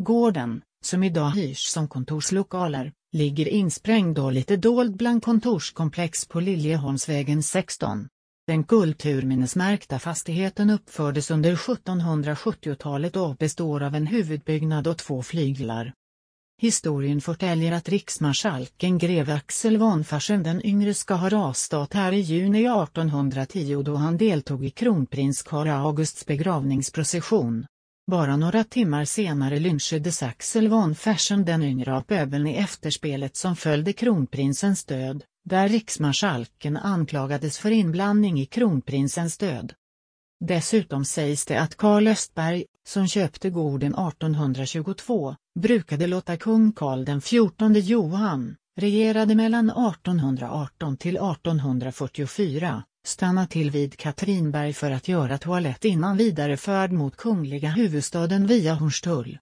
Gården, som idag hyrs som kontorslokaler, ligger insprängd och lite dold bland kontorskomplex på Liljeholmsvägen 16. Den kulturminnesmärkta fastigheten uppfördes under 1770-talet och består av en huvudbyggnad och 2 flyglar. Historien förtäljer att riksmarskalken greve Axel von Fersen den yngre ska ha rastat här i juni 1810 då han deltog i kronprins Carl Augusts begravningsprocession. Bara några timmar senare lynchades Axel von Fersen den yngre av pöbeln i efterspelet som följde kronprinsens död, där riksmarskalken anklagades för inblandning i kronprinsens död. Dessutom sägs det att Carl Östberg, som köpte gården 1822, brukade låta kung Carl den 14 Johan, regerade mellan 1818 till 1844, stanna till vid Katrinberg för att göra toalett innan vidare färd mot kungliga huvudstaden via Hornstull.